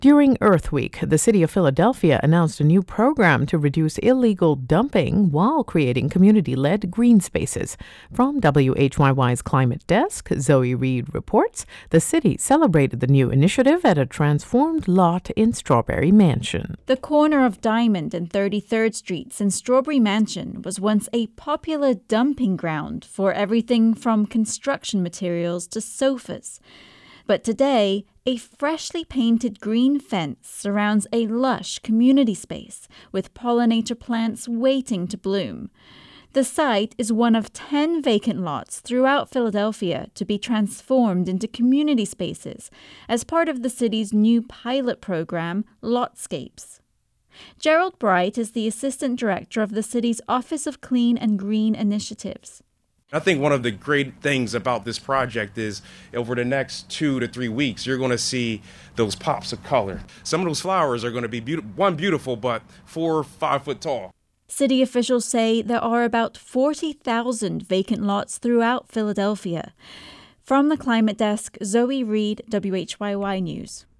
During Earth Week, the city of Philadelphia announced a new program to reduce illegal dumping while creating community-led green spaces. From WHYY's Climate Desk, Zoe Reed reports the city celebrated the new initiative at a transformed lot in Strawberry Mansion. The corner of Diamond and 33rd Streets in Strawberry Mansion was once a popular dumping ground for everything from construction materials to sofas. But today, a freshly painted green fence surrounds a lush community space with pollinator plants waiting to bloom. The site is one of 10 vacant lots throughout Philadelphia to be transformed into community spaces as part of the city's new pilot program, Lotscapes. Gerald Bright is the assistant director of the city's Office of Clean and Green Initiatives. I think one of the great things about this project is over the next 2 to 3 weeks, you're going to see those pops of color. Some of those flowers are going to be beautiful, but 4 or 5 foot tall. City officials say there are about 40,000 vacant lots throughout Philadelphia. From the Climate Desk, Zoe Reed, WHYY News.